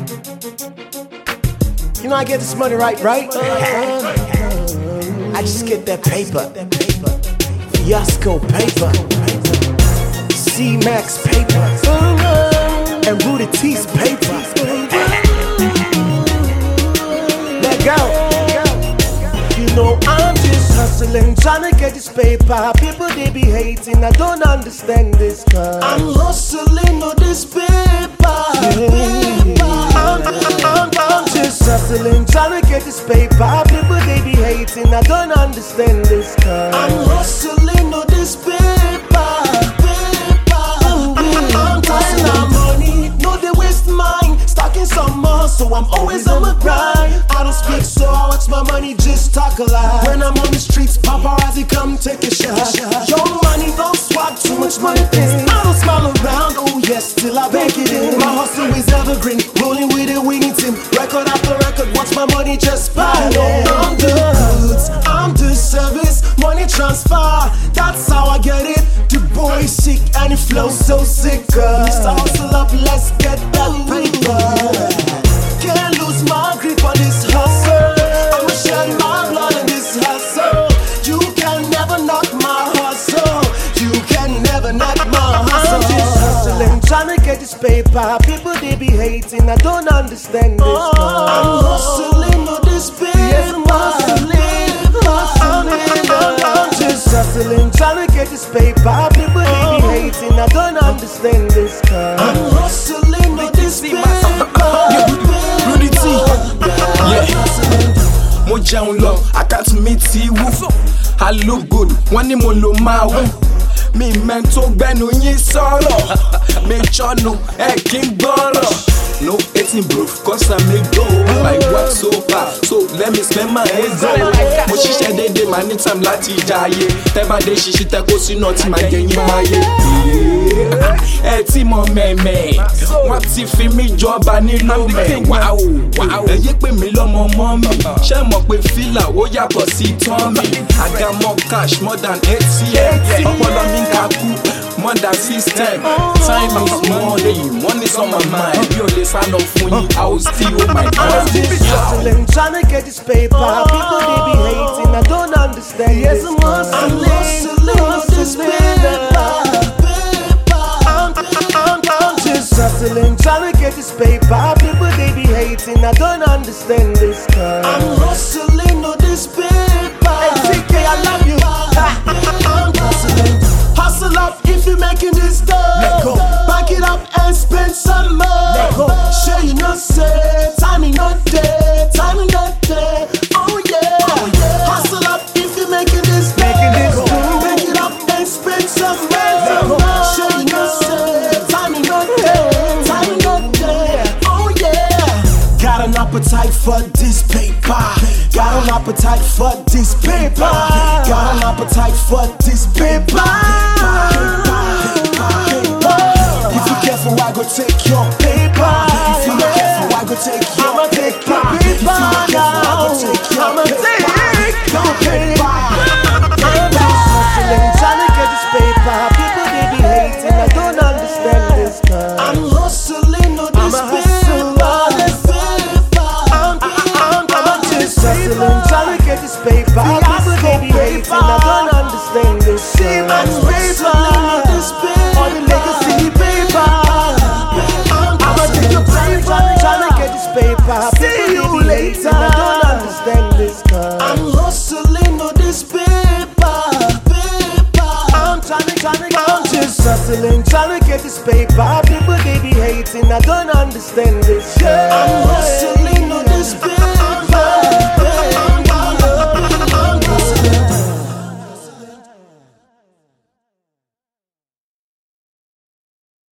You know I get this money right? I just get that paper. Fiasco paper. C-Max paper. And Rudy T's paper. Let go. You know I'm just hustling, trying to get this paper. People they be hating, I don't understand this cause I'm hustling on this paper. I'm just hustling, trying to get this paper. People they be hating, I don't understand this cause I'm hustling on this paper. I'm tired of money, no they waste mine. Stacking some more, so I'm always on my grind. I don't speak, so I watch my money just talk a lot. When I'm on the streets, paparazzi come take a shot. Your money don't swap too much money thing. I don't smile around, oh yes, till I bank it in. My hustle is evergreen, rolling with a winning team. Record after record, watch my money just pile in. I'm the goods, I'm the service, money transfer, that's how I get it. The boy sick and he flows so sick. Mr. Hustle up, let's get that paper. Can't lose my grip on this hustle. I'ma shed my blood in this hustle. You can never knock my hustle. You can never knock my hustle. I'm just hustling, trying to get this paper. People they be hating, I don't understand this. I'm hustling on this paper. Yes, I'm hustling. I'm just hustling, trying to get this paper. People they be hating, I don't understand this. I'm hustling on this paper. Mo jẹun lọ, àkáǹtì mi ti wú. I look good, wọ́n ní mo lo máa wú. Mi mẹ́n tó gbẹ́nu yín sọ̀rọ̀. Mi jọ́nu, ẹ kí n gbọ́rọ̀. No 18 bro, cause I make dough. I work so hard, so let me spend my head go. Mo ṣiṣẹ́ dédé, màá ní time láti jayé. Tẹ́ bá dé ṣiṣẹ́ tẹ́ kó sínú ọtí máa jẹyìn máyé. Ẹ tí mo mẹ́mẹ́, wọ́n ti fi mí jọba nínú mẹ́. Ẹ yé pè mí lọ́mọ mọ́ mi. Ṣé mọ̀ pé fìlà ó yàtọ̀ sí tán mi? I got more cash, more than ATM. Ọpọlọ mi ń kakú, more than system. Time is money, money's on my mind. Bí o lè sá lọ fún yín, I will still hold my I'm just hustling, trying to get this paper. People they be hating, I don't understand. Yes, I'm hustling on this paper. I'm just hustling, trying to get this paper. People they be hating, I don't understand this cause I'm hustling on this paper. Hey, TK, I love you. I'm hustling. Hustle up if you're making this dough. Let go. Back it up and spend some more. Let go. Sure you know say timing not there, timing not there. Oh yeah. Hustle up if you're making this dough. Back it up and spend some more. Sure you know say timing not there, timing not there. Oh yeah. Got an appetite for this paper. Got an appetite for this paper. Got an appetite for this paper. If you careful, I go take your paper. If you not careful, I go take your paper. If you not careful, I go take your paper. I'm just hustling, trying to get this paper. People they be hating, I don't understand this cause I'm hustling on this paper. I'm just hustling, trying to get this paper. People they be hating, I don't understand this cause I'm hustling on this paper. On the legacy paper. I'ma take your paper, trying to get this paper. See you later. I don't understand this cause I'm hustling on this paper. I'm just hustling, trying to get this paper. People they be hating, I don't understand this. I'm hustling on this paper.